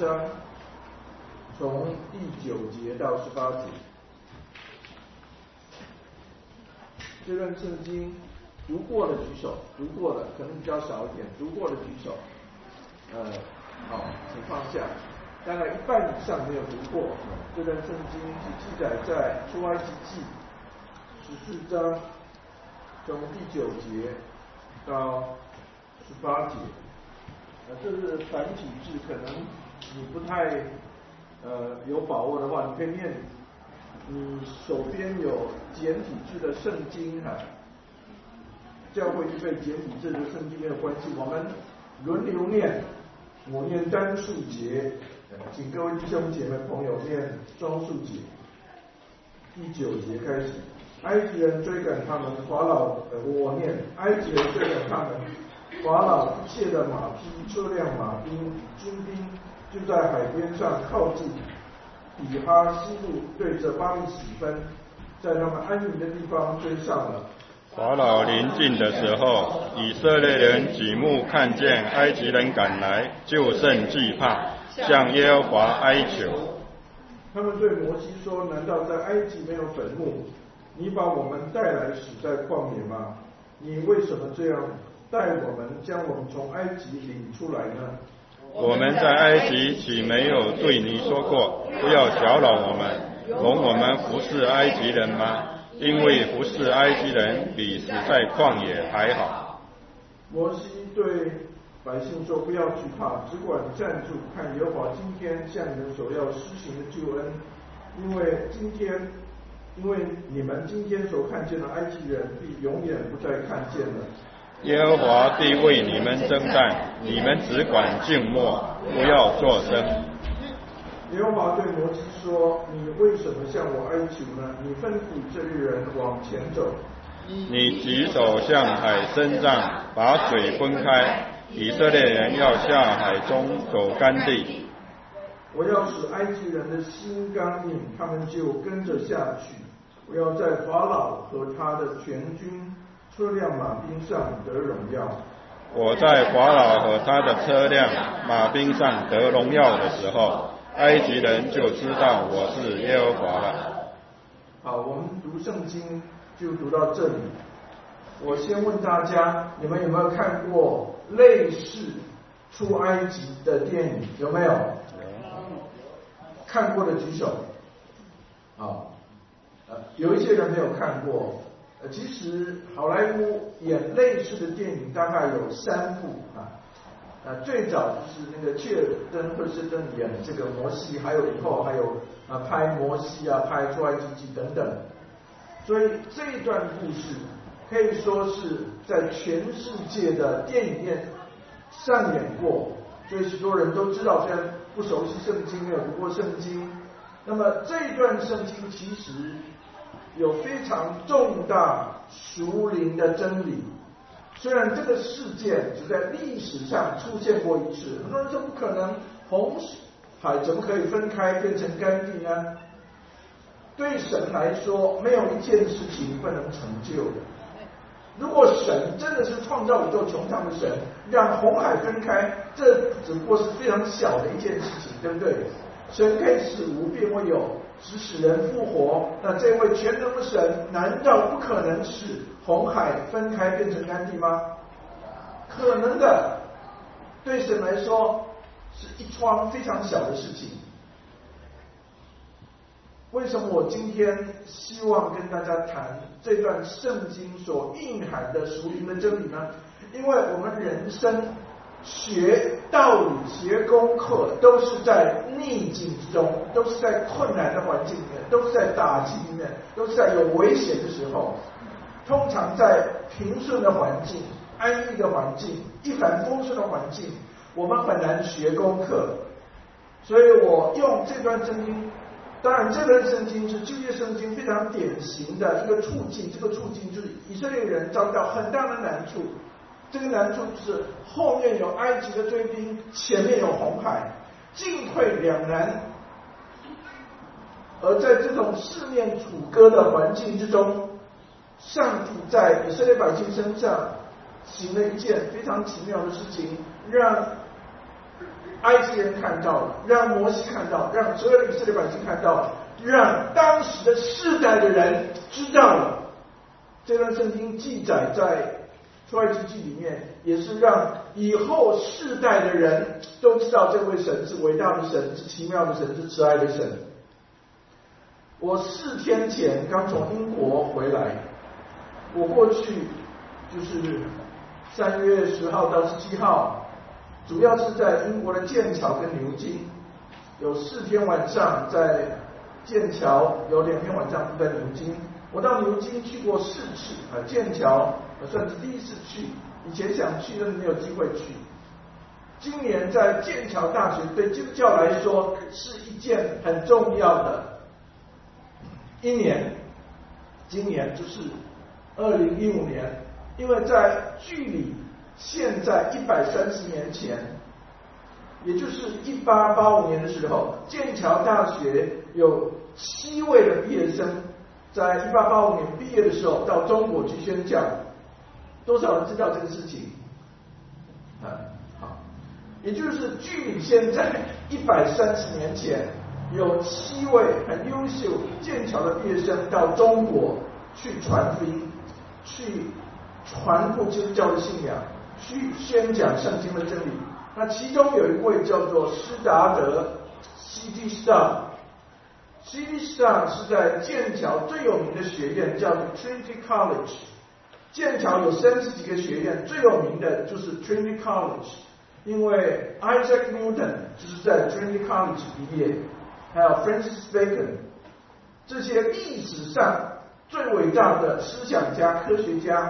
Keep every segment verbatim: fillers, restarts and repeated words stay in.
章从第九节到十八节。这段圣经读过的举手，读过的可能比较少一点，读过的举手。呃，好，请放下。大概一半以上没有读过。这段圣经是记载在出埃及记十四章，从第九节到十八节。呃，这是繁体字，可能你不太呃有把握的话，你可以念。你手边有简体字的圣经哈，教会预备简体字的圣经没有关系，我们轮流念，我念单数节，请各位弟兄姐妹朋友念双数节。第九节开始，埃及人追赶他们，法老呃我念，埃及人追赶他们，法老一切的马匹、车辆、马兵、军兵就在海边上靠近比哈西路，对着巴力洗分，在他们安营的地方追上了。 法老临近的时候，以色列人举目看见埃及人赶来，就甚惧怕，向耶和华哀求。 他们对摩西说：“难道在埃及没有坟墓？你把我们带来死在旷野吗？你为什么这样带我们，将我们从埃及领出来呢？ 我们在埃及岂没有对你说过，不要搅扰我们，容我们服侍埃及人吗？因为服侍埃及人比死在旷野还好。” 摩西对百姓说：“不要惧怕，只管站住，看耶和华今天向你们所要施行的救恩。因为今天，因为你们今天所看见的埃及人，必永远不再看见了。 耶和华必为你们征战，你们只管静默，不要作声。” 耶和华对摩西说：“你为什么向我哀求呢？你吩咐这些人往前走。 你举手向海伸张，把水分开，以色列人要下海中走干地。 我要使埃及人的心刚硬，他们就跟着下去。我要在法老和他的全军、车辆、马兵上得荣耀。 我在法老和他的车辆、马兵上得荣耀的时候，埃及人就知道我是耶和华了。” 好，我们读圣经就读到这里。我先问大家，你们有没有看过类似出埃及的电影？有没有？看过的举手。啊，呃，有一些人没有看过。呃，其实好莱坞演类似的电影大概有三部啊。呃，最早就是那个切尔登·赫斯登演这个摩西，还有以后还有啊拍摩西啊，拍出埃及记等等。所以这一段故事可以说是在全世界的电影院上演过，所以许多人都知道，虽然不熟悉圣经，没有读过圣经，那么这一段圣经其实有非常重大属灵的真理。虽然这个事件只在历史上出现过一次，很多人说不可能，红海怎么可以分开变成干地呢？对神来说，没有一件事情不能成就的。如果神真的是创造宇宙穹苍的神，让红海分开，这只不过是非常小的一件事情，对不对？神可以使无变为有，使使人复活。那这位全能的神，难道不可能使红海分开变成干地吗？可能的。对神来说，是一桩非常小的事情。为什么我今天希望跟大家谈这段圣经所蕴含的属灵的真理呢？因为我们人生学道理、学功课，都是在逆境之中，都是在困难的环境里面，都是在打击里面，都是在有危险的时候。通常在平顺的环境、安逸的环境、一帆风顺的环境，我们很难学功课。所以我用这段圣经，当然这段圣经是旧约圣经非常典型的一个处境，这个处境就是以色列人遭到很大的难处。这个难处是后面有埃及的追兵，前面有红海，进退两难。而在这种四面楚歌的环境之中，上帝在以色列百姓身上行了一件非常奇妙的事情，让埃及人看到了，让摩西看到了，让所有的以色列百姓看到了，让当时的世代的人知道了。这段圣经记载在出埃及记里面，也是让以后世代的人都知道这位神是伟大的神，是奇妙的神，是慈爱的神。我四天前刚从英国回来，我过去就是三月十号到十七号，主要是在英国的剑桥跟牛津，有四天晚上在剑桥，有两天晚上是在牛津。我到牛津去过四次，啊，剑桥算是第一次去，以前想去但是没有机会去。今年在剑桥大学对基督教来说是一件很重要的一年，今年就是二零一五年，因为在距离现在一百三十年前，也就是一八八五年的时候，剑桥大学有七位的毕业生在一八八五年毕业的时候到中国去宣教。多少人知道这个事情？啊，好，也就是距离现在一百三十年前，有七位很优秀剑桥的毕业生到中国去传福音，去传播基督教的信仰，去宣讲圣经的真理。那其中有一位叫做施达德 C D Star，C D Star 是在剑桥最有名的学院叫做 Trinity College。剑桥有三十几个学院，最有名的就是 Trinity College， 因为 Isaac Newton 就是在 Trinity College 毕业，还有 Francis Bacon， 这些历史上最伟大的思想家、科学家，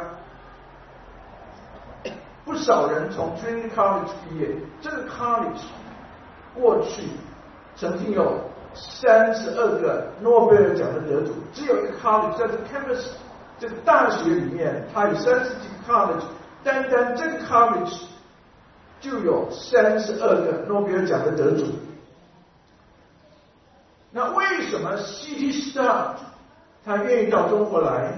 不少人从 Trinity College 毕业。这个 college 过去曾经有三十二个诺贝尔奖的得主，只有一个 college 在这个 campus。这个大学里面，它有三十几个 college， 单单这个 college 就有三十二个诺贝尔奖的得主。那为什么 C D Star 他愿意到中国来？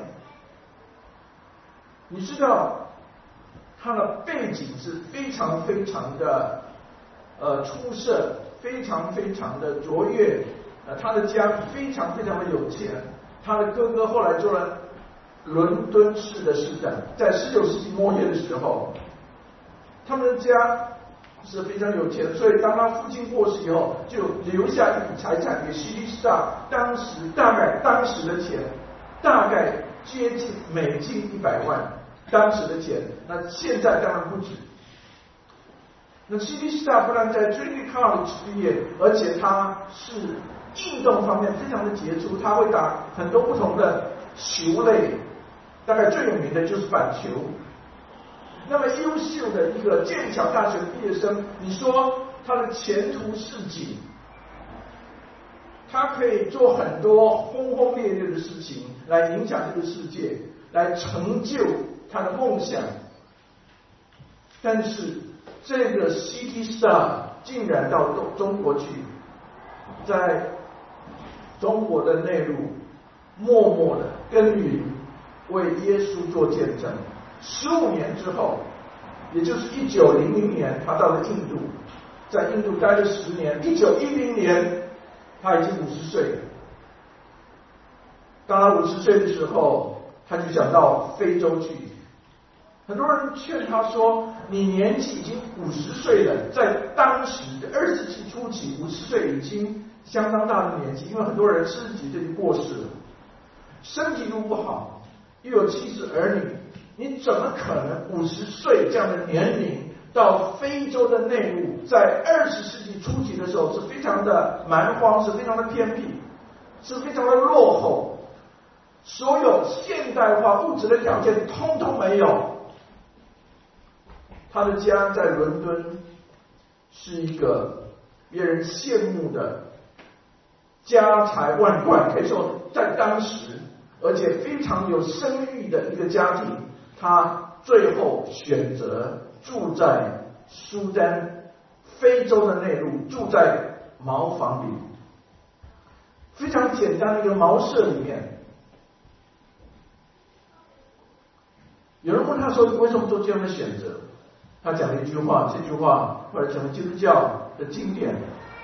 你知道他的背景是非常非常的呃出色，非常非常的卓越，呃，他的家非常非常的有钱，他的哥哥后来做了伦敦市的市长，在十九世纪末叶的时候，他们的家是非常有钱，所以当他父亲过世以后，就留下一笔财产给 C D Star， 当时大概当时的钱大概接近美金一百万，当时的钱，那现在当然不止。那 C D Star 不但在 Trinity College 毕业，而且他是运动方面非常的杰出，他会打很多不同的球类。大概最有名的就是板球。那么优秀的一个剑桥大学毕业生，你说他的前途似锦，他可以做很多轰轰烈烈的事情来影响这个世界，来成就他的梦想。但是这个 C D Star 竟然到中国去，在中国的内陆默默的耕耘，为耶稣做见证。十五年之后，也就是一九零零年，他到了印度，在印度待了十年。一九一零年，他已经五十岁了。当他五十岁的时候，他就想到非洲去。很多人劝他说：“你年纪已经五十岁了，在当时的二十世纪初期，五十岁已经相当大的年纪，因为很多人四十几岁就过世了，身体又不好，又有妻子儿女。”你怎么可能五十岁这样的年龄到非洲的内陆，在二十世纪初期的时候是非常的蛮荒，是非常的偏僻，是非常的落后，所有现代化物质的条件通通没有。他的家在伦敦，是一个别人羡慕的家财万贯，可以说在当时，而且非常有声誉的一个家庭。他最后选择住在苏丹非洲的内陆，住在茅房里，非常简单的一个茅舍里面。有人问他说：“你为什么做这样的选择？” 他讲了一句话，这句话后来成为基督教的经典。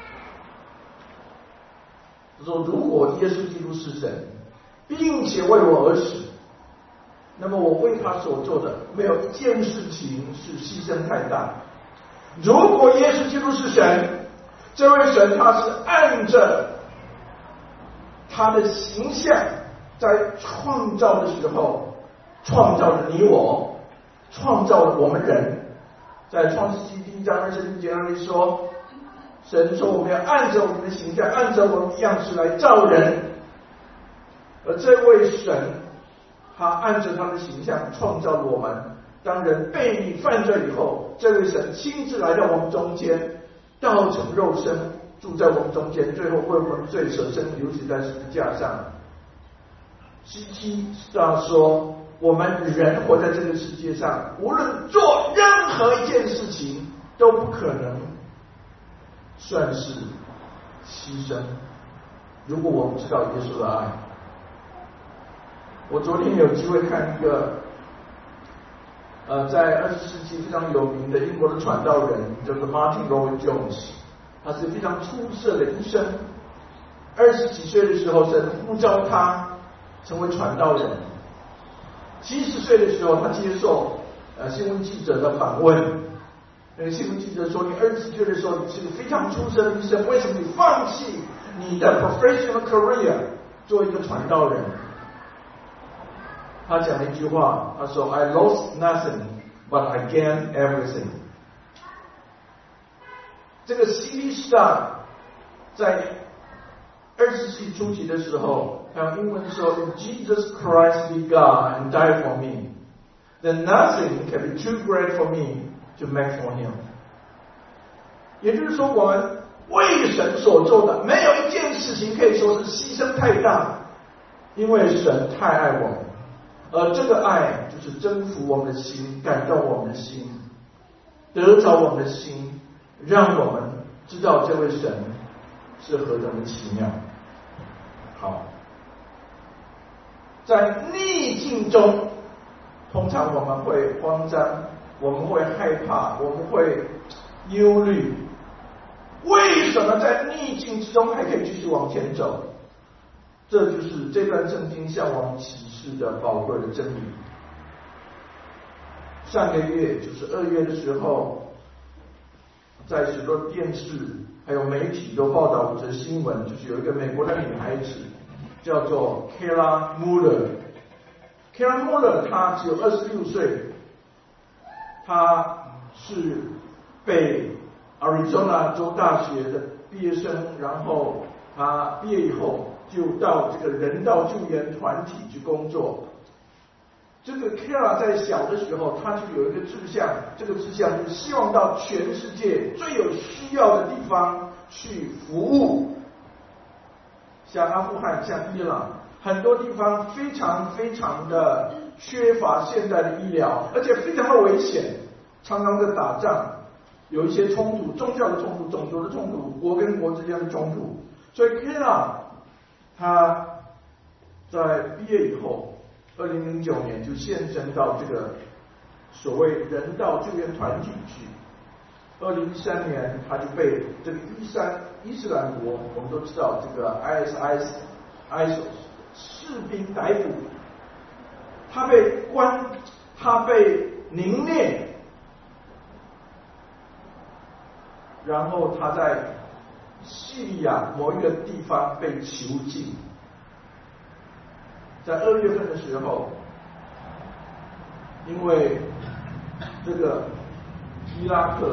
他说：“如果耶稣基督是神，并且为我而死，那么我为他所做的没有一件事情是牺牲太大。如果耶稣基督是神，这位神他是按着他的形象，在创造的时候创造了你我，创造了我们人。在创世纪第一章二十六节那里说，神说我们要按着我们的形象，按着我们的样式来造人。而这位神他按着他的形象创造了我们，当人悖逆犯罪以后，这位神亲自来到我们中间，道成肉身住在我们中间，最后为我们罪舍身流血在十字架上。西西上说，我们人活在这个世界上，无论做任何一件事情都不可能算是牺牲，如果我们知道耶稣的爱。我昨天有机会看一个呃，在二十世纪非常有名的英国的传道人，叫做 Martin Lloyd-Jones， 他是非常出色的医生。二十几岁的时候，神呼召他成为传道人。七十岁的时候，他接受呃新闻记者的访问。那个新闻记者说：“你二十几岁的时候，你是个非常出色的医生，为什么你放弃你的 professional career 做一个传道人？”他讲了一句话，他说 ：“I lost nothing, but I gained everything。”这个 C D Star 在二十世纪初期的时候，他用英文说 ：“If Jesus Christ be God and died for me, then nothing can be too great for me to make for Him。”也就是说，我们为神所做的，没有一件事情可以说是牺牲太大，因为神太爱我们。而这个爱就是征服我们的心，感动我们的心，得着我们的心，让我们知道这位神是何等的奇妙。好，在逆境中，通常我们会慌张，我们会害怕，我们会忧虑。为什么在逆境之中还可以继续往前走？这就是这段圣经向我们启示的宝贵的真理。上个月就是二月的时候，在许多电视还有媒体都报道这新闻，就是有一个美国的女孩子叫做 Kayla Mueller。Kayla Mueller 她只有二十六岁，她是被 Arizona 州大学的毕业生，然后她毕业以后就到这个人道救援团体去工作。这个 Kayla 在小的时候，他就有一个志向，这个志向就是希望到全世界最有需要的地方去服务，像阿富汗、像伊朗，很多地方非常非常的缺乏现代的医疗，而且非常的危险，常常的打仗，有一些冲突，宗教的冲突、种族的冲突、国跟国之间的冲突。所以 Kayla 他在毕业以后，二零零九年就献身到这个所谓人道救援团体去。二零一三年，他就被这个伊斯伊斯兰国，我们都知道这个 I S I S 士兵逮捕，他被关，他被凝练，然后他在叙利亚某一个地方被囚禁。在二月份的时候，因为这个伊拉克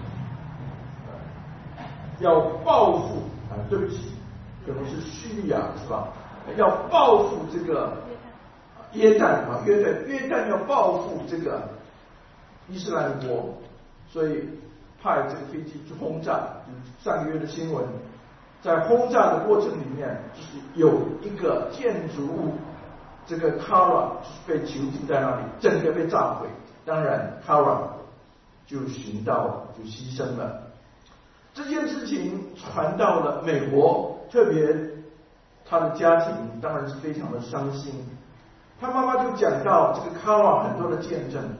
要报复啊，对不起，可能是叙利亚是吧？要报复这个约旦啊，约旦约旦要报复这个伊斯兰国，所以派这个飞机去轰炸。上个月的新闻，在轰炸的过程里面，就是有一个建筑物。这个 Kara 被囚禁在那里，整个被炸毁。当然 Kara 就寻到就牺牲了。这件事情传到了美国，特别他的家庭当然是非常的伤心。他妈妈就讲到这个 Kara 很多的见证。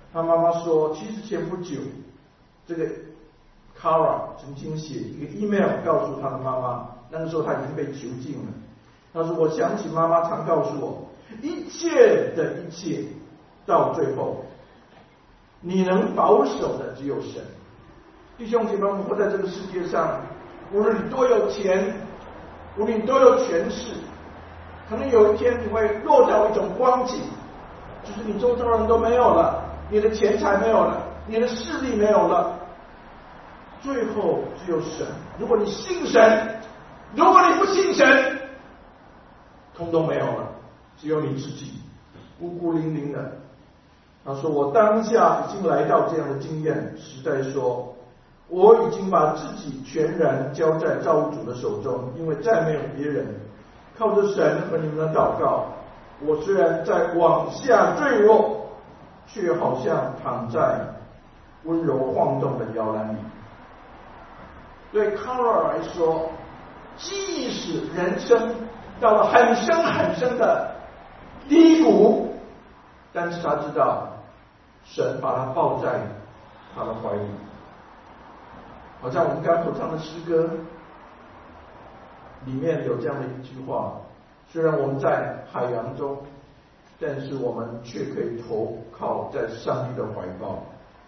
他妈妈说，其实前不久，这个 Kara 曾经写一个 email 告诉他的妈妈，那个时候他已经被囚禁了。他说：“我想起妈妈常告诉我，一切的一切，到最后，你能保守的只有神。弟兄姐妹，我们活在这个世界上，无论你多有钱，无论你多有权势，可能有一天你会落到一种光景，就是你周遭人都没有了，你的钱财没有了，你的势力没有了，最后只有神。如果你信神，如果你不信神，通通没有了，只有你自己孤孤零零的。”他说：“我当下已经来到这样的经验，实在说，我已经把自己全然交在造物主的手中，因为再没有别人。靠着神和你们的祷告，我虽然在往下坠落，却好像躺在温柔晃动的摇篮里。”对康罗尔来说，即使人生到了很深很深的低谷，但是他知道神把他抱在他的怀里。好像我们刚所唱的诗歌里面有这样的一句话：虽然我们在海洋中，但是我们却可以投靠在上帝的怀抱。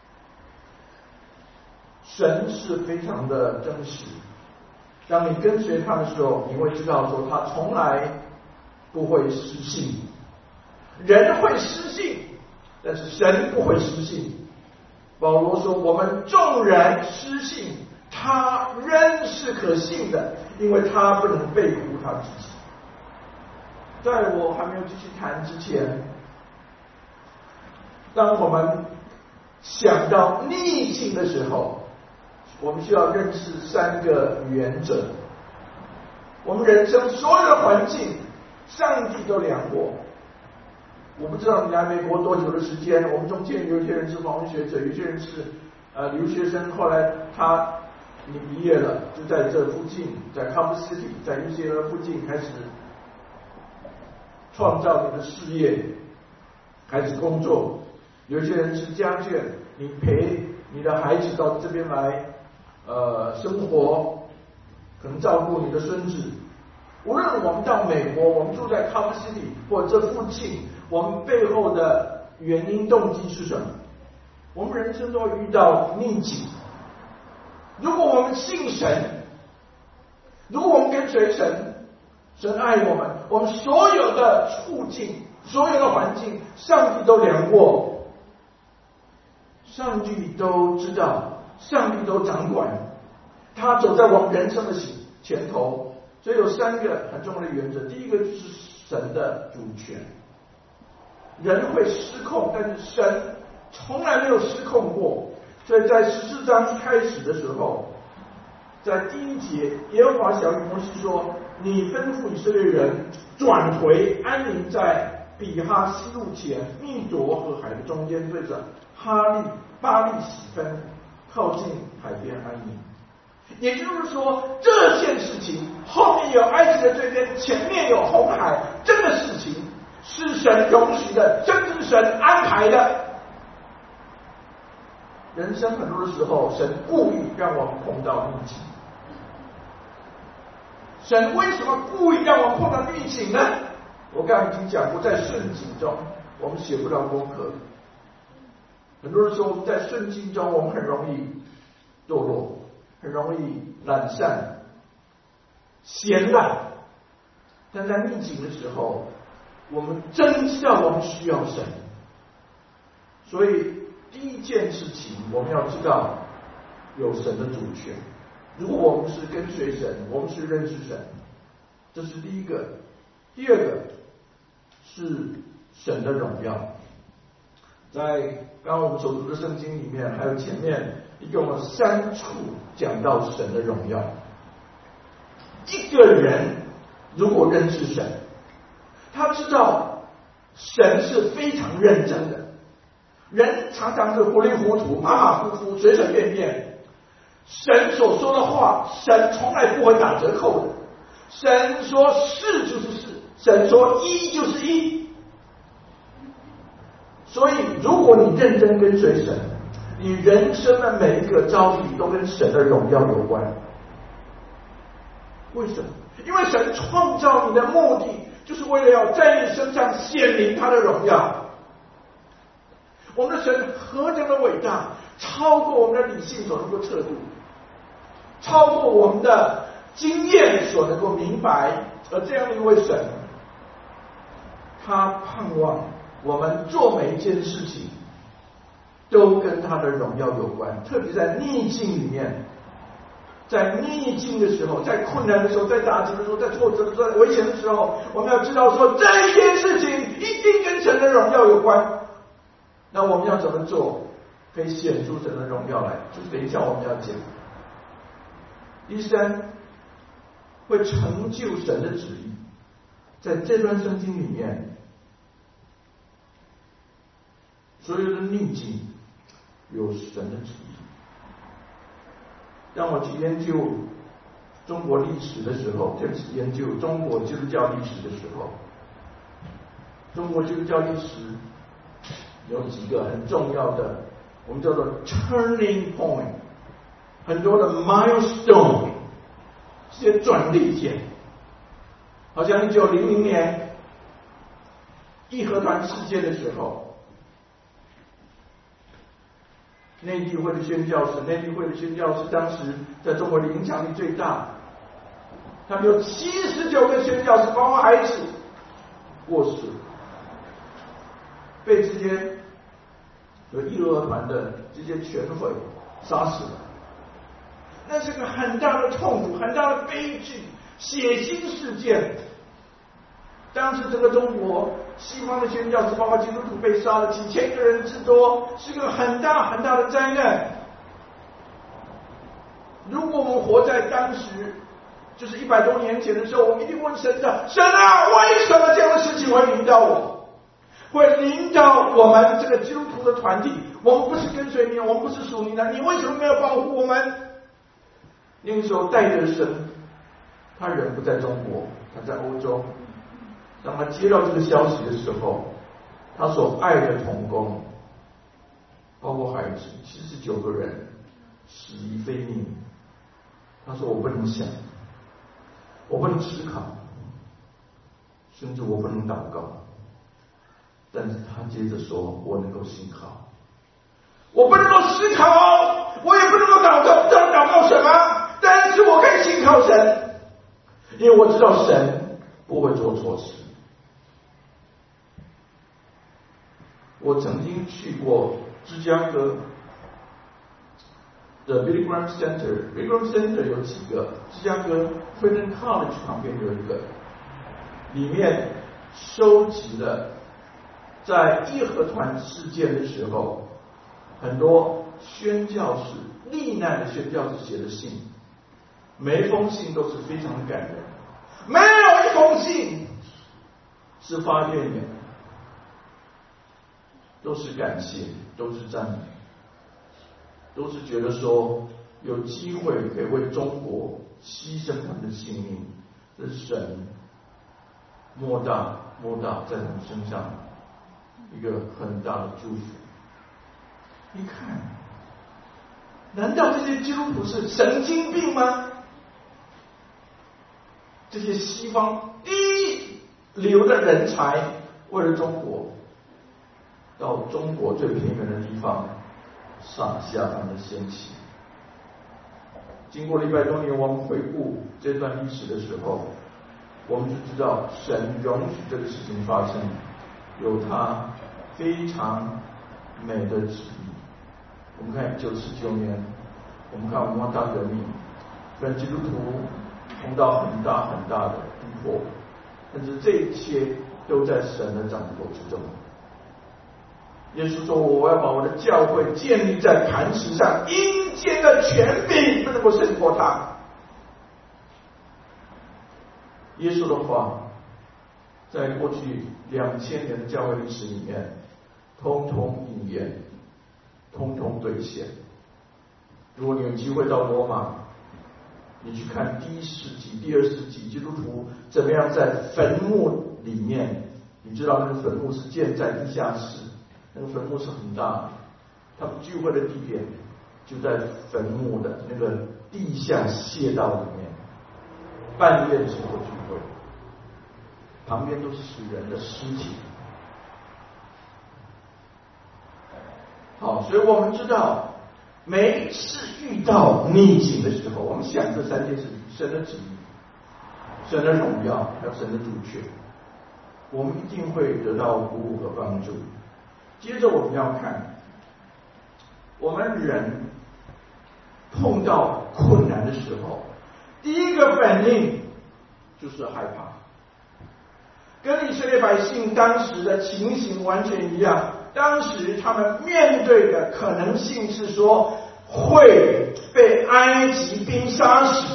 神是非常的真实，当你跟随他的时候，你会知道说他从来不会失信。人会失信，但是神不会失信。保罗说：“我们众人失信，他仍是可信的，因为他不能背负他自己。”在我还没有继续谈之前，当我们想到逆境的时候，我们需要认识三个原则。我们人生所有的环境，上帝都量过。我不知道你来美国多久的时间，我们中间有一些人是访问学者，有一些人是呃留学生，后来他你毕业了，就在这附近，在 Culver City， 在 U C L A 附近开始创造你的事业，开始工作。有一些人是家眷，你陪你的孩子到这边来呃生活，可能照顾你的孙子。无论我们到美国，我们住在 Culver City 或者这附近，我们背后的原因动机是什么？我们人生都会遇到逆境。如果我们信神，如果我们跟随神，神爱我们，我们所有的处境，所有的环境，上帝都量过，上帝都知道，上帝都掌管，他走在我们人生的前头。所以有三个很重要的原则。第一个就是神的主权。人会失控，但是神从来没有失控过。所以在十四章一开始的时候，在第一节，耶和华小谕摩西说：“你吩咐以色列人转回，安营在比哈西路前密朵和海的中间，对着哈利巴利喜分，靠近海边安营。”也就是说，这件事情后面有埃及的罪编，前面有红海，这个事情是神容许的，真是神安排的。人生很多的时候，神故意让我们碰到逆境。神为什么故意让我们碰到逆境呢？我刚才已经讲过，在顺境中我们写不到功课。很多的时候，在顺境中我们很容易堕落，很容易懒散、闲懒，但在逆境的时候，我们真知道我们需要神。所以第一件事情，我们要知道有神的主权。如果我们是跟随神，我们是认识神，这是第一个。第二个是神的荣耀。在刚刚我们所读的圣经里面，还有前面一共有三处讲到神的荣耀。一个人如果认识神，他知道神是非常认真的。人常常是糊里糊涂、马马虎虎、随随便便。神所说的话，神从来不会打折扣的。神说是就是是，神说一就是一。 所以，如果你认真跟随神，你人生的每一个遭遇都跟神的荣耀有关。为什么？因为神创造你的目的，就是为了要在你身上显明他的荣耀。我们的神何等的伟大，超过我们的理性所能够测度，超过我们的经验所能够明白。而这样的一位神，他盼望我们做每一件事情都跟他的荣耀有关，特别在逆境里面，在逆境的时候，在困难的时候，在打击的时候，在挫折的时候，在危险的时候，我们要知道说，这一件事情一定跟神的荣耀有关。那我们要怎么做可以显出神的荣耀来？就是等一下我们要讲。第三，会成就神的旨意。在这段圣经里面，所有的逆境有神的旨意。当我去研究中国历史的时候，特别是研究中国基督教历史的时候，中国基督教历史有几个很重要的，我们叫做 turning point， 很多的 milestone， 这些转捩点。好像一九零零年义和团事件的时候，内地会的宣教士，内地会的宣教士当时在中国的影响力最大，他们有七十九个宣教士，包括孩子过世，被这些有义和团的这些权匪杀死了。那是个很大的痛苦，很大的悲剧，血腥事件。当时整个中国西方的宣教士，包括基督徒被杀了几千个人之多，是个很大很大的灾难。如果我们活在当时，就是一百多年前的时候，我们一定问神的：神啊，为什么这样的事情会临到我？会临到我们这个基督徒的团体？我们不是跟随你，我们不是属你的，你为什么没有保护我们？那个时候带着神，他人不在中国，他在欧洲。当他接到这个消息的时候，他所爱的同工，包括孩子七十九个人死于非命。他说：我不能想，我不能思考，甚至我不能祷告。但是他接着说：我能够信靠。我不能够思考，我也不能够祷告，不知道祷告什么，但是我可以信靠神，因为我知道神不会做错事。我曾经去过芝加哥的 Billy Graham Center，Billy Graham Center 有几个，芝加哥 Freedom College 旁边有一个，里面收集了在义和团事件的时候，很多宣教士罹难的宣教士写的信，每一封信都是非常的感人，没有一封信是发怨言，都是感谢，都是赞美，都是觉得说有机会可以为中国牺牲他们的性命，这是神莫大莫大在他们身上一个很大的祝福。你看，难道这些基督徒是神经病吗？这些西方一流的人才为了中国，到中国最偏远的地方撒下他们的鲜血。经过了一百多年，我们回顾这段历史的时候，我们就知道神容许这个事情发生，有他非常美的旨意。我们看一九四九年，我们看文化大革命，虽然基督徒碰到很大很大的逼迫，但是这一切都在神的掌握之中。耶稣说：我要把我的教会建立在磐石上，阴间的权柄不能够胜过他。耶稣的话在过去两千年的教会历史里面通通应验，通通兑现。如果你有机会到罗马，你去看第一世纪第二世纪基督徒怎么样在坟墓里面，你知道那个坟墓是建在地下室， 那个坟墓是很大的，他们聚会的地点就在坟墓的那个地下泄道里面，半夜的时候聚会，旁边都是死人的尸体。好，所以我们知道，每一次遇到逆境的时候，我们想这三件事情：神的旨意、神的荣耀，还有神的主权，我们一定会得到鼓舞和帮助。接着我们要看，我们人碰到困难的时候，第一个反应就是害怕，跟以色列百姓当时的情形完全一样。当时他们面对的可能性是说会被埃及兵杀死，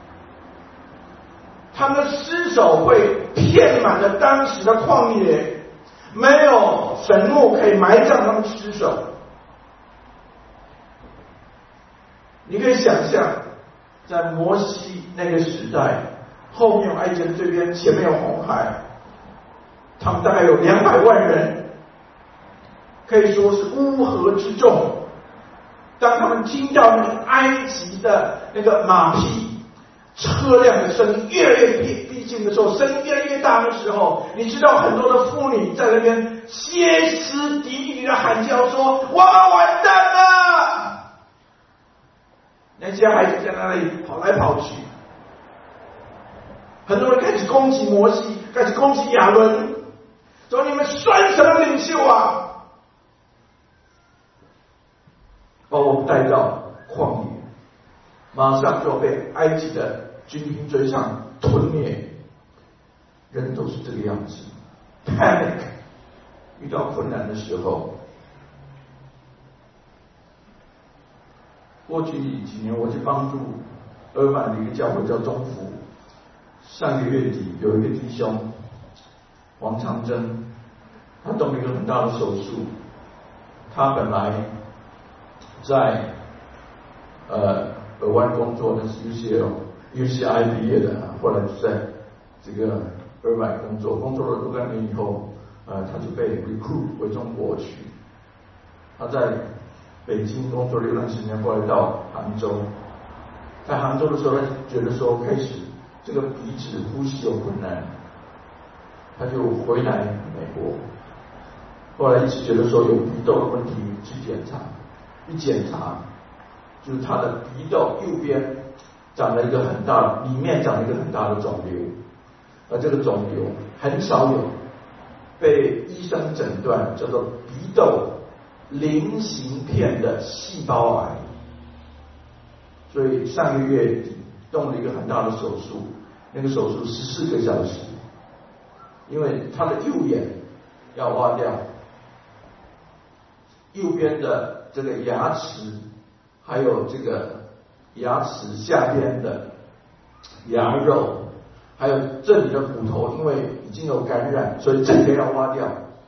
他们的尸首会遍满了当时的旷野，没有坟墓可以埋葬他们尸首。你可以想象，在摩西那个时代，后面有埃及人这边，前面有红海，他们大概有两百万人，可以说是乌合之众。当他们听到那个埃及的那个马匹、车辆的声音越来越逼逼近的时候，声音越来越大的时候，你知道很多的妇女在那边歇斯底里的喊叫说：“我们完蛋了！”那些孩子在那里跑来跑去，很多人开始攻击摩西，开始攻击亚伦，说：“你们算什么领袖啊！”把我们带到旷野，马上就要被埃及的军兵追上吞灭。人都是这个样子 ，panic， 遇到困难的时候。过去几年，我去帮助俄版的一个教会叫中福。上个月底有一个弟兄王长征，他动了一个很大的手术。他本来在呃尔湾工作的是 U C L U C I 毕业的，后来就在这个尔湾工作，工作了若干年以后，呃，他就被 recruit 回中国去。他在北京工作了一段时间，后来到杭州。在杭州的时候，他觉得说开始这个鼻子呼吸有困难，他就回来美国。后来一直觉得说有鼻窦的问题，去检查，一检查就是他的鼻窦右边长了一个很大，里面长了一个很大的肿瘤，而这个肿瘤很少有被医生诊断叫做鼻窦菱形片的细胞癌，所以上个月底动了一个很大的手术，那个手术十四个小时，因为他的右眼要挖掉，右边的这个牙齿，还有这个牙齿下边的牙肉，还有这里的骨头，因为已经有感染，所以整个要挖掉。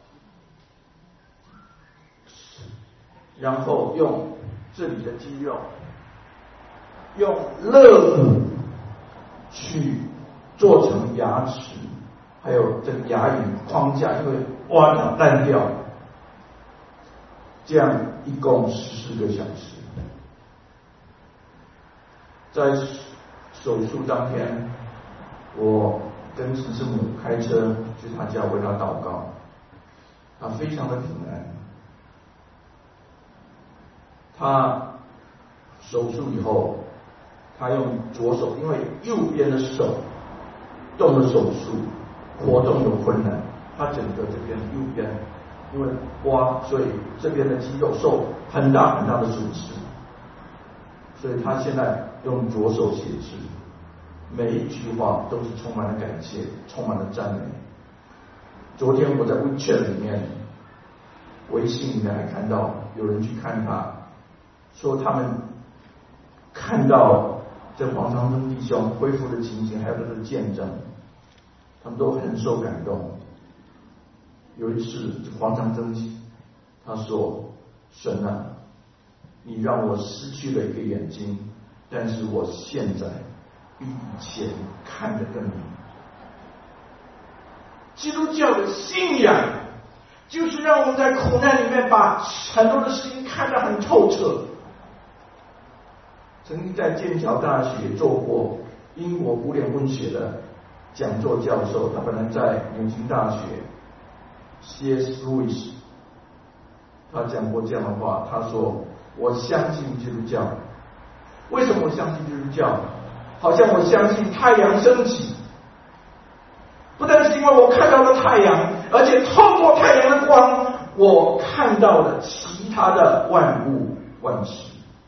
然后用这里的肌肉，用肋骨去做成牙齿，还有这个牙龈框架，因为挖掉烂掉，这样一共十四个小时。在手术当天，我跟陈师母开车去他家为他祷告，他非常的平安。他手术以后，他用左手，因为右边的手动了手术，活动有困难，他整个这边右边因为刮，所以这边的肌肉受很大很大的损失，所以他现在用左手写字，每一句话都是充满了感谢，充满了赞美。昨天我在 WeChat 里面，微信里面还看到有人去看他，说他们看到这黄长征弟兄恢复的情形，还有他的见证，他们都很受感动。有一次，黄长征他说：“神啊，你让我失去了一个眼睛，但是我现在比以前看得更明。”基督教的信仰就是让我们在苦难里面把很多的事情看得很透彻。曾经在剑桥大学做过英国古典文学的讲座教授，他本来在牛津大学 C S Lewis， 他讲过这样的话，他说：我相信基督教。为什么我相信基督教？好像我相信太阳升起，不但是因为我看到了太阳，而且透过太阳的光，我看到了其他的万物万事。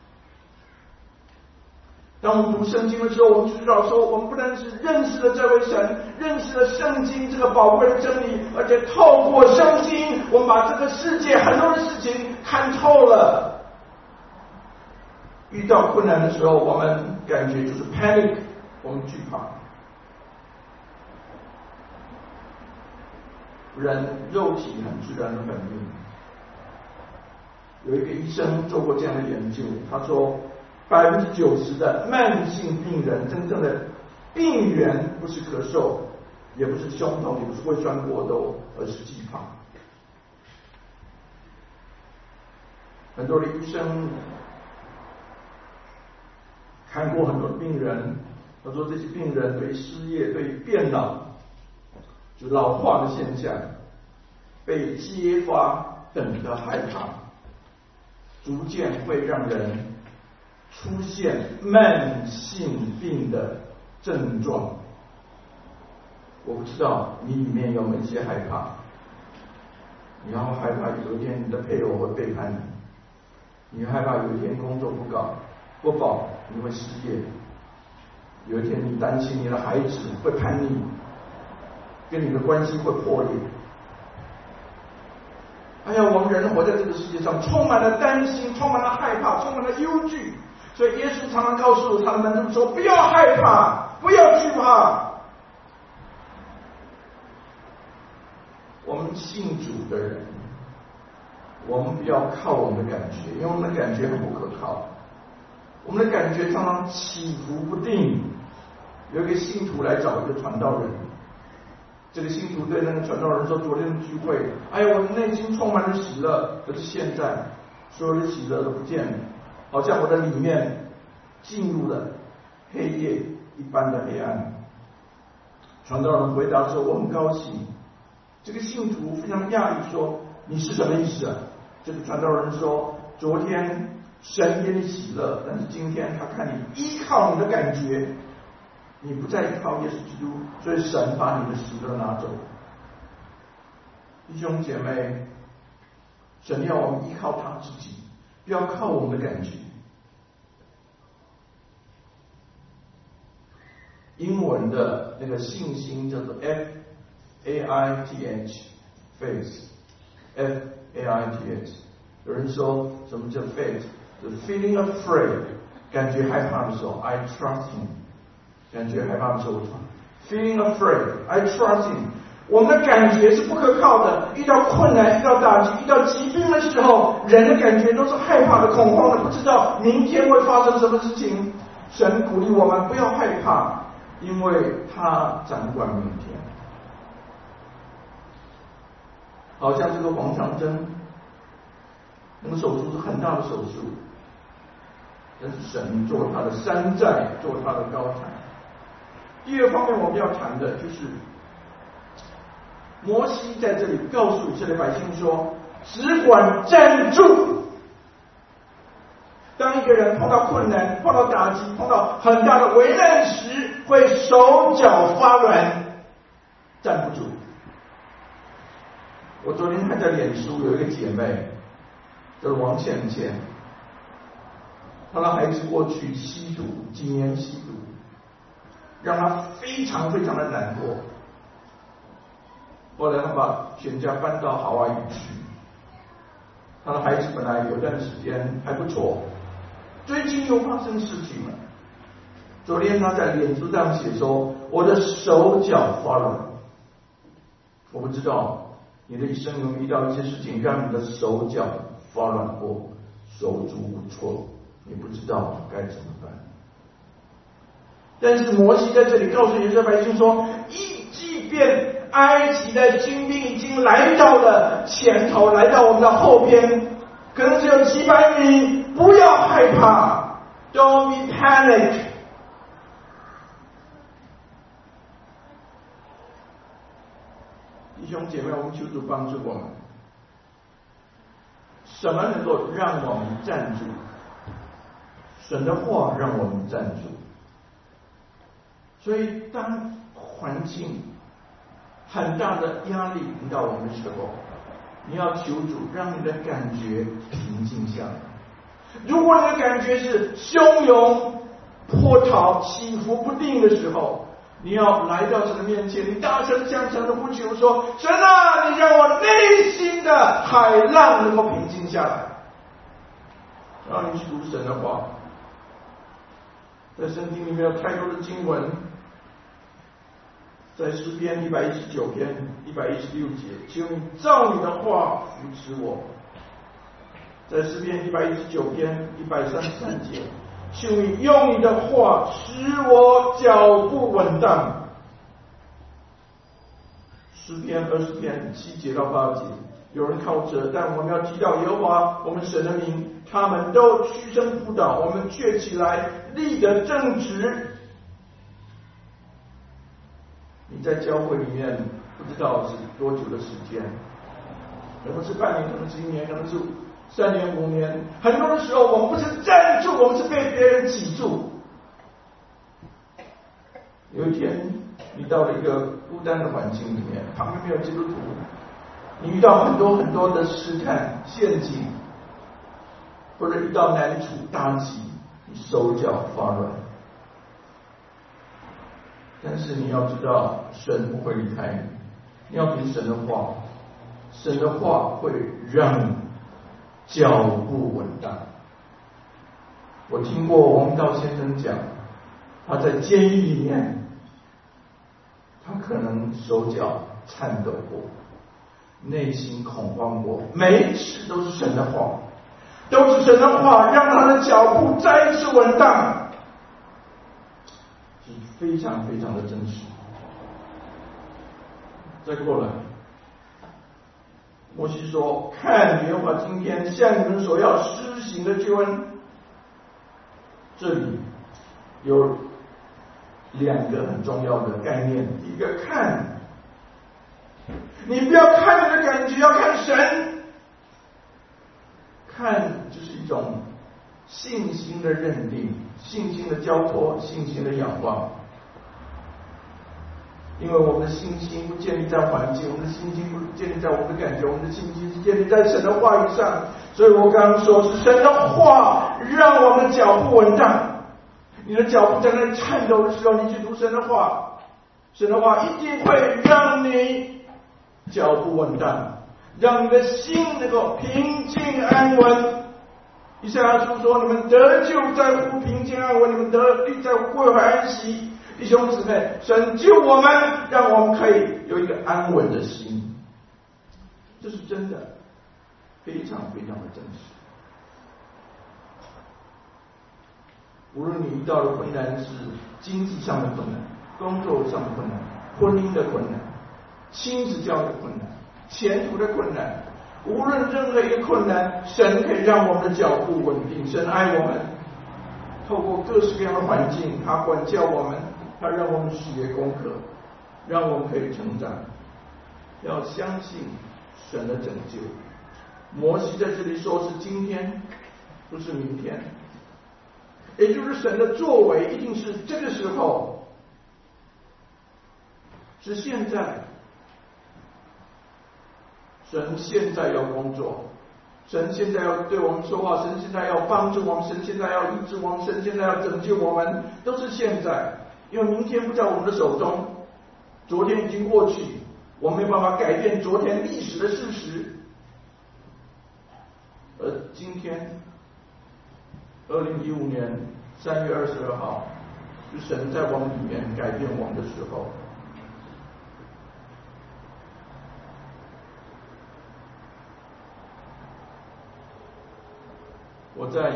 当我们读圣经的时候，我们知道说，我们不但是认识了这位神，认识了圣经这个宝贵的真理，而且透过圣经，我们把这个世界很多的事情看透了。遇到困难的时候，我们感觉就是 panic， 我们惧怕。人肉体很自然的本应。有一个医生做过这样的研究，他说百分之九十的慢性病人，真正的病源不是咳嗽，也不是胸痛，也不是胃酸过多，而是惧怕。很多的医生看过很多病人，他说这些病人对失业、对变老，就老化的现象，被揭发等的害怕，逐渐会让人出现慢性病的症状。我不知道你里面有没有一些害怕？你要害怕有一天你的配偶会背叛你，你害怕有一天工作不搞不保，你会失业。有一天你担心你的孩子会叛逆，跟你的关系会破裂。哎呀，我们人活在这个世界上，充满了担心，充满了害怕，充满了忧惧。所以耶稣常常告诉他的门徒说：不要害怕，不要惧怕。我们信主的人，我们不要靠我们的感觉，因为我们的感觉很不可靠。我们的感觉常常起伏不定。有一个信徒来找一个传道人，这个信徒对那个传道人说：昨天的聚会，哎呀，我的内心充满了喜乐，可是现在所有的喜乐都不见了，好像我的里面进入了黑夜一般的黑暗。传道人回答说：我很高兴。这个信徒非常讶异说：你是什么意思啊？这个传道人说：昨天神给你喜乐，但是今天他看你依靠你的感觉，你不再依靠耶稣基督，所以神把你的喜乐拿走。弟兄姐妹，神要我们依靠他自己，不要靠我们的感觉。英文的那个信心叫做 F A I T H faith F A I T H。 有人说什么叫 faith？The feeling afraid， 感觉害怕的时候 I trust him， 感觉害怕的时候 feeling afraid I trust him。 我们的感觉是不可靠的，遇到困难、遇到打击、遇到疾病的时候，人的感觉都是害怕的、恐慌的，不知道明天会发生什么事情。神鼓励我们不要害怕，因为他掌管明天。好像这个黄长征，那个手术是很大的手术，但是神做他的山寨，做他的高台。第二方面我们要谈的就是摩西在这里告诉以色列百姓说：只管站住。当一个人碰到困难、碰到打击、碰到很大的危难时，会手脚发软，站不住。我昨天看在脸书有一个姐妹叫做王倩倩，她的孩子过去吸毒，几年吸毒，让她非常非常的难过。后来她把全家搬到夏威夷去，她的孩子本来有段时间还不错，最近又发生事情了。昨天她在脸书上写说：我的手脚发软。我不知道你的一生有没有遇到一些事情让你的手脚发软过，手足无措，你不知道该怎么办。但是摩西在这里告诉以色列百姓说：一即便埃及的军兵已经来到了前头，来到我们的后边，可能只有几百米。不要害怕 ，Don't be panic。弟兄姐妹，我们求主帮助我们。什么能够让我们站住？神的话让我们站住。所以，当环境很大的压力临到我们的时候，你要求主让你的感觉平静下来。如果你的感觉是汹涌波涛、起伏不定的时候，你要来到神的面前，你大声向神的呼求说：“神啊，你让我内心的海浪能够平静下来。”让你去读神的话，在圣经里面有太多的经文，在诗篇一百一十九篇一百一十六节，求你照你的话扶持我。在诗篇一百一十九篇一百三十三节，求你用你的话使我脚步稳当。诗篇二十篇七节到八节，有人靠着，但我们要提到耶和华我们神的名，他们都屈身扑倒，我们却起来立得正直。你在教会里面不知道是多久的时间，可能是半年，可能是一年，可能是三年五年。很多的时候，我们不是站住，我们是被别人挤住。有一天，你到了一个孤单的环境里面，旁边没有基督徒，你遇到很多很多的试探、陷阱，或者遇到难处、打击，你手脚发软。但是你要知道，神不会离开你，你要听神的话，神的话会让你脚步稳当。我听过王道先生讲，他在监狱里面，他可能手脚颤抖过，内心恐慌过，每一次都是神的话，都是神的话让他的脚步再一次稳当，是非常非常的真实。再过来，摩西说：“看耶和华今天向你们所要施行的救恩。”这里有两个很重要的概念。第一个，看，你不要看你的感觉，要看神。看就是一种信心的认定，信心的交托，信心的仰望。因为我们的信心不建立在环境，我们的信心不建立在我们的感觉，我们的信心是建立在神的话语上。所以我刚刚说是神的话让我们脚步稳当。你的脚步在那里颤抖的时候，你去读神的话，神的话一定会让你脚步稳当，让你的心能够平静安稳。以赛亚书说：“你们得救在乎平静安稳，你们得力在乎归回安息。”弟兄姊妹，神救我们，让我们可以有一个安稳的心，这是真的，非常非常的真实。无论你遇到的困难是经济上的困难、工作上的困难、婚姻的困难、亲子教育的困难、前途的困难，无论任何一个困难，神可以让我们的脚步稳定。神爱我们，透过各式各样的环境，他管教我们，他让我们学功课，让我们可以成长。要相信神的拯救。摩西在这里说是今天，不是明天，也就是神的作为一定是这个时候，是现在。神现在要工作，神现在要对我们说话，神现在要帮助我们，神现在要医治我们，神现在要拯救我们，都是现在。因为明天不在我们的手中，昨天已经过去，我们没办法改变昨天历史的事实。而今天，二零一五年三月二十二号，是神在我们里面改变我们的时候。我在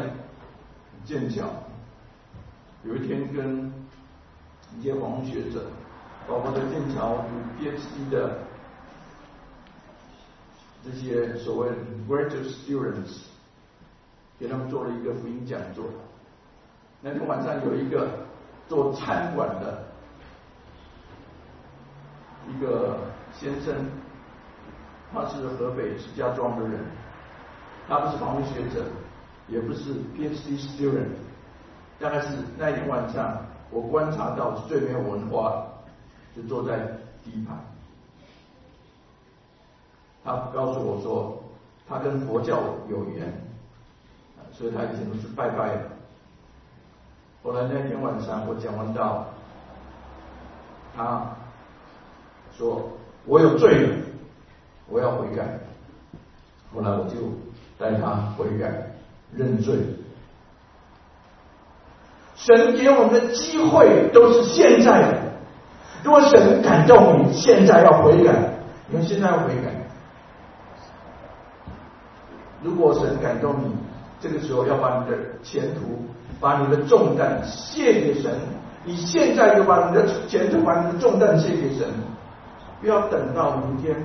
剑桥有一天跟一些访问学者宝宝的剑桥与 P H D 的这些所谓 graduate students， 给他们做了一个福音讲座。那天晚上有一个做餐馆的一个先生，他是河北石家庄的人，他不是访问学者，也不是 P H D student， 大概是那天晚上我观察到是最没有文化的，就坐在第一排。他告诉我说，他跟佛教有缘，所以他以前都是拜拜的。后来那天晚上我讲完道，他说我有罪了，我要悔改。后来我就带他悔改认罪。神给我们的机会都是现在的，如果神感动你，现在要悔改，你们现在要悔改。如果神感动你，这个时候要把你的前途、把你的重担卸给神，你现在就把你的前途、把你的重担卸给神，不要等到明天。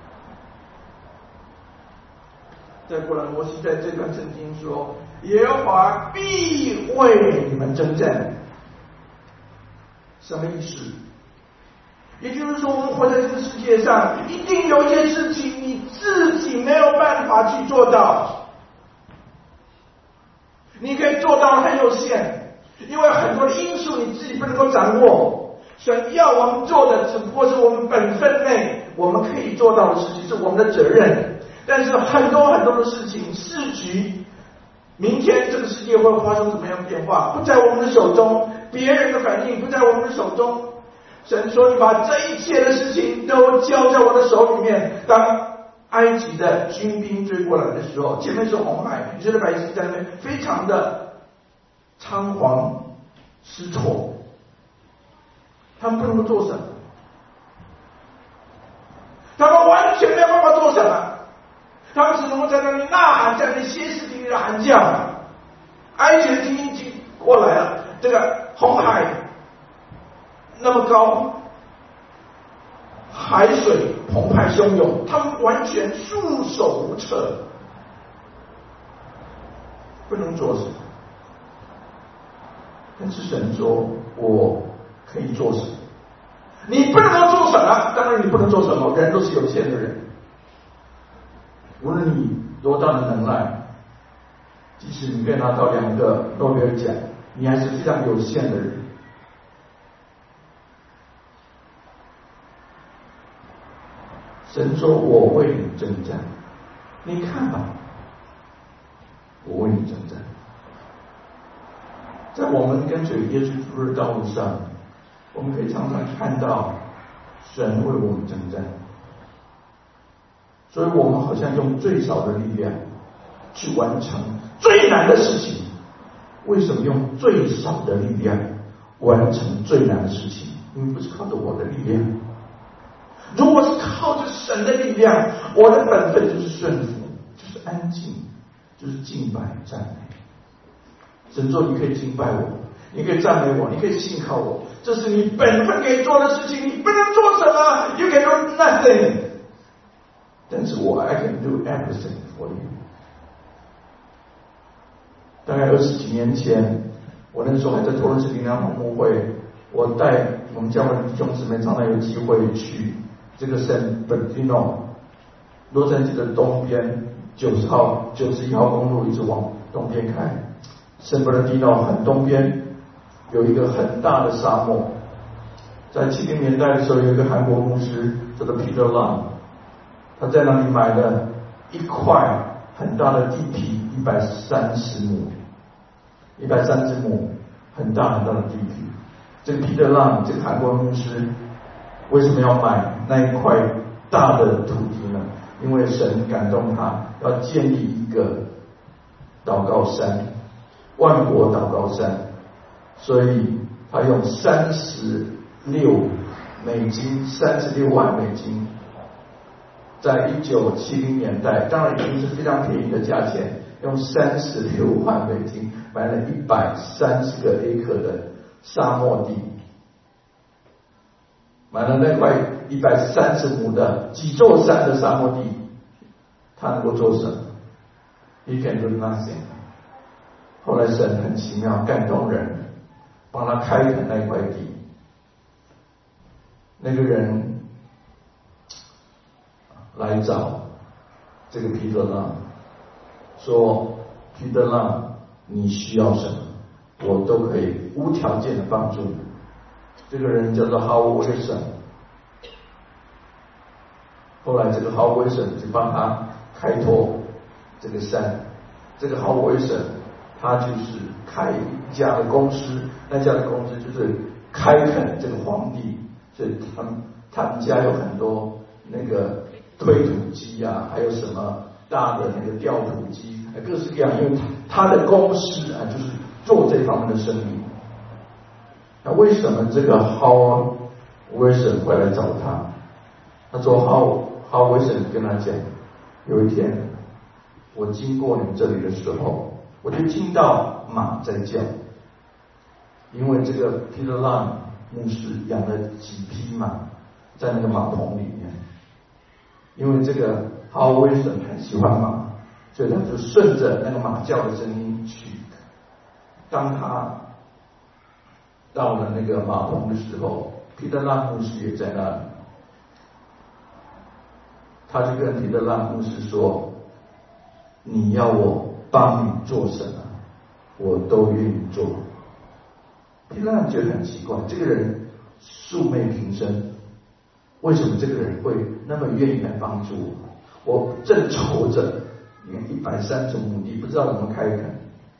在古兰摩西在这段圣经说，耶和华必为你们征战。什么意思？也就是说，我们活在这个世界上，一定有一些事情你自己没有办法去做到，你可以做到很有限，因为很多的因素你自己不能够掌握。神要我们做的只不过是我们本分内我们可以做到的事情，是我们的责任。但是很多很多的事情，市局，明天这个世界会发生什么样的变化，不在我们的手中，别人的反应不在我们的手中。神说，你把这一切的事情都交在我的手里面。当埃及的军兵追过来的时候，前面是红海，以色列百姓在那边非常的仓皇失措，他们不能够做什么，他们完全没有办法做什么，他们只能够在那里呐喊，在那里歇斯底里的喊叫。埃及的军兵进过来了，这个红海那么高，海水澎湃汹涌，他们完全束手无策，不能做什么。但是神说，我可以做什么？你不能够做什么？当然你不能做什么，人都是有限的人。无论你多大的能耐，即使你可以拿到两个诺贝尔奖，你还是非常有限的人。神说，我为你征战，你看吧，我为你征战。在我们跟随耶稣基督的道路上，我们可以常常看到神为我们征战，所以我们好像用最少的力量去完成最难的事情。为什么用最少的力量完成最难的事情？因为不是靠着我的力量。如果是靠着神的力量，我的本分就是顺服，就是安静，就是敬拜赞美。神说，你可以敬拜我，你可以赞美我，你可以信靠我，这是你本分可以做的事情。你不能做什么 You can do nothing， 但是我 I can do everything for you。 大概二十几年前，我那时候还在托伦斯灵粮牧会，我带我们教会的弟兄姊妹常常有机会去这个圣本迪诺，洛杉矶的东边九十号、九十一号公路一直往东边开。圣本迪诺很东边有一个很大的沙漠，在七零年代的时候，有一个韩国牧师叫做 Peter Lam， 他在那里买了一块很大的地皮，一百三十亩，一百三十亩，很大很大的地皮。这个 Peter Lam 这个韩国牧师为什么要买那一块大的土地呢？因为神感动他要建立一个祷告山，万国祷告山，所以他用三十六美金，三十六万美金，在一九七零年代，当然已经是非常便宜的价钱，用三十六万美金买了一百三十个 acre 的沙漠地。 买了那块一百三十亩的几座山的沙漠地，他能够做什么 ？He can do nothing。后来神很奇妙，感动人，帮他开垦那块地。那个人来找这个彼得浪，说：“彼得浪，你需要什么，我都可以无条件的帮助你。”这个人叫做 Howard Wilson。后来这个 Howard Wilson 就帮他开拓这个山。这个 Howard Wilson 他就是开一家的公司，那家的公司就是开垦这个荒地，所以他们他们家有很多那个推土机啊，还有什么大的那个吊土机，各式各样，因为他的公司啊就是做这方面的生意。那为什么这个 Howard Wilson 会来找他？他说 Howard Howard Wilson 跟他讲，有一天我经过你们这里的时候，我就听到马在叫，因为这个 Peter Lam 牧师养了几匹马在那个马棚里面，因为这个 Howard Wilson 很喜欢马，所以他就顺着那个马叫的声音去。当他到了那个马棚的时候，彼得拉牧师也在那里，他就跟彼得拉牧师说：“你要我帮你做什么，我都愿意做。”彼得拉觉得很奇怪，这个人素昧平生，为什么这个人会那么愿意来帮助我？我正愁着，你看一百三十亩地，不知道怎么开垦。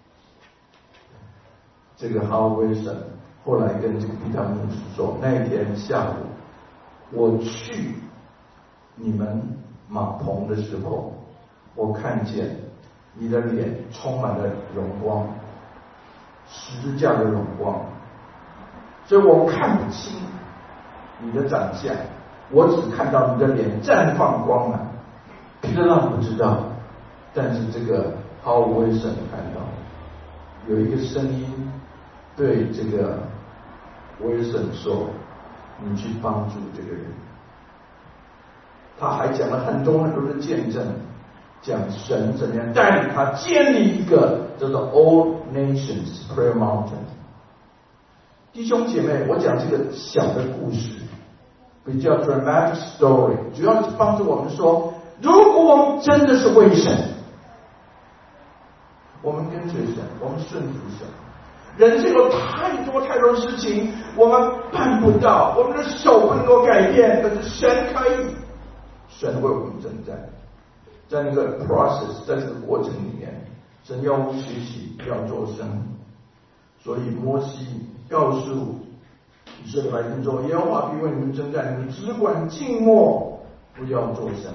这个 Howard Wilson 后来跟这个彼得牧师说，那一天下午我去你们马棚的时候，我看见你的脸充满了荣光，十字架的荣光，所以我看不清你的长相，我只看到你的脸绽放光芒。彼得浪不知道，但是这个 Howard Wilson 看到有一个声音对这个 Wilson 说：“你去帮助这个人。”他还讲了很多很多的见证，讲神怎么样带领他建立一个叫做 All Nations Prayer Mountain。弟兄姐妹，我讲这个小的故事，比较 dramatic story， 主要是帮助我们说，如果我们真的是为神，我们跟随神，我们顺服神。人生有太多太多事情我们办不到，我们的手不能够改变，但是神可以，神为我们征战。在那个 process， 在这个过程里面，神要我们学习，要做生。所以摩西告诉以色列百姓说：“耶和华必为你们征战，你们只管静默，不要作声。”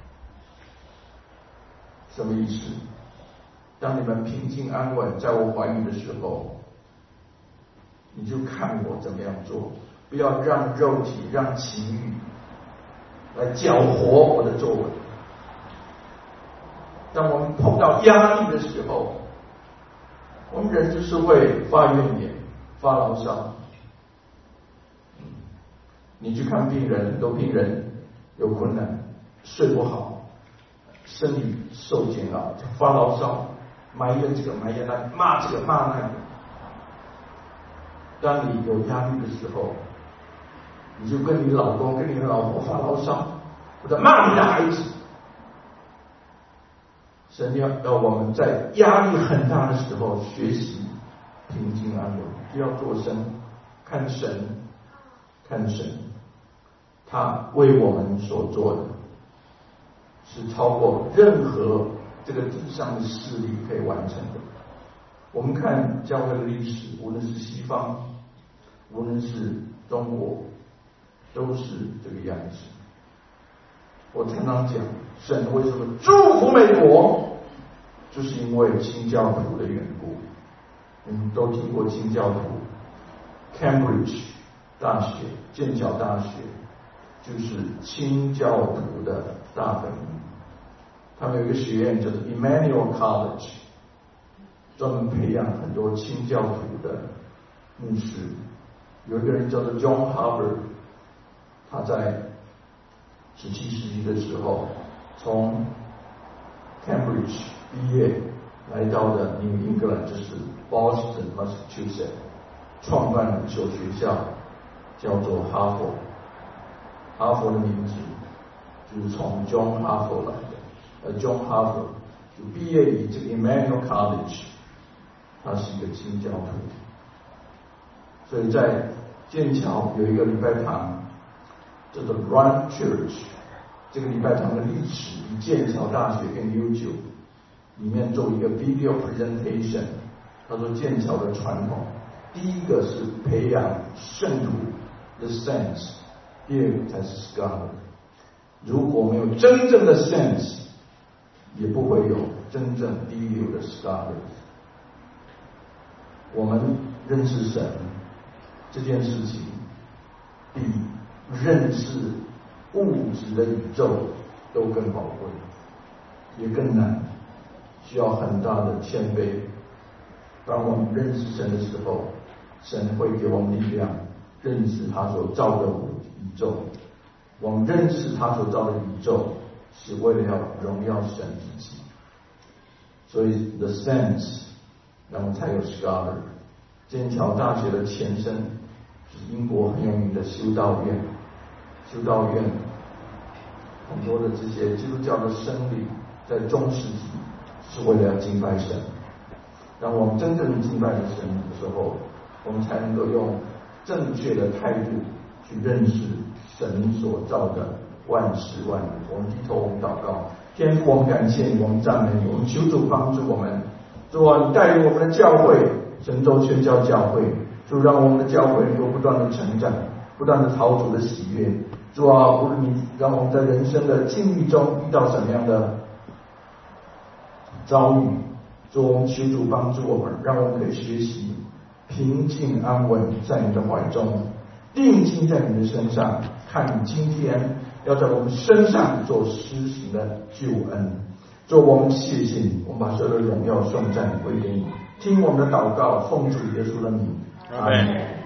什么意思？当你们平静安稳，在我怀里的时候，你就看我怎么样做，不要让肉体、让情欲来搅和我的作为。当我们碰到压力的时候，我们人就是会发怨言、发牢骚。你去看病人，很多病人有困难，睡不好，身体受煎熬，就发牢骚，埋怨这个埋怨那个，骂这个骂那个。当你有压力的时候，你就跟你老公、跟你的老婆发牢骚，或者骂你的孩子。神要要我们在压力很大的时候学习平静安稳，不要作声，看神，看神，他为我们所做的是超过任何这个地上的势力可以完成的。我们看教会的历史，无论是西方，无论是中国，都是这个样子。我常常讲，神为什么祝福美国，就是因为清教徒的缘故。你们都听过清教徒 ，Cambridge 大学、剑桥大学，就是清教徒的大本营。他们有一个学院叫做 Emmanuel College， 专门培养很多清教徒的牧师。有一个人叫做 John Harvard， 他在十七世纪的时候从 Cambridge 毕业，来到的 New England， 就是 Boston Massachusetts， 创办了一所学校，叫做哈佛。哈佛的名字就是从 John 哈佛来的，而 John 哈佛就毕业于这个 Emmanuel College， 他是一个清教徒。所以在剑桥有一个礼拜堂叫做 Run Church， 这个礼拜堂的历史比剑桥大学更悠久。里面做一个 video presentation， 他说剑桥的传统，第一个是培养圣徒 the saints， 第二个才是 scholar。如果没有真正的 saints， 也不会有真正第一流的 scholars。我们认识神这件事情，比认识物质的宇宙都更宝贵，也更难，需要很大的谦卑。当我们认识神的时候，神会给我们力量，认识他所造的宇宙。我们认识他所造的宇宙，是为了要荣耀神自己。所以 the saints， 然后才有 scholar。剑桥大学的前身是英国很有名的修道院，修道院很多的这些基督教的僧侣在中世纪是为了要敬拜神。当我们真正敬拜了神的时候，我们才能够用正确的态度去认识神所造的万事万物。我们低头，我们祷告，天父，我们感谢你，我们赞美你，我们求主帮助我们。主啊，你带领我们的教会，神州宣教教会，主让我们的教会能够不断的成长，不断的讨主的喜悦。主啊，无论你让我们在人生的境遇中遇到什么样的遭遇，主我们求主帮助我们，让我们可以学习平静安稳在你的怀中，定睛在你的身上，看你今天要在我们身上做施行的救恩。主我们谢谢你，我们把所有的荣耀颂赞归给你，听我们的祷告，奉主耶稣的名，阿们。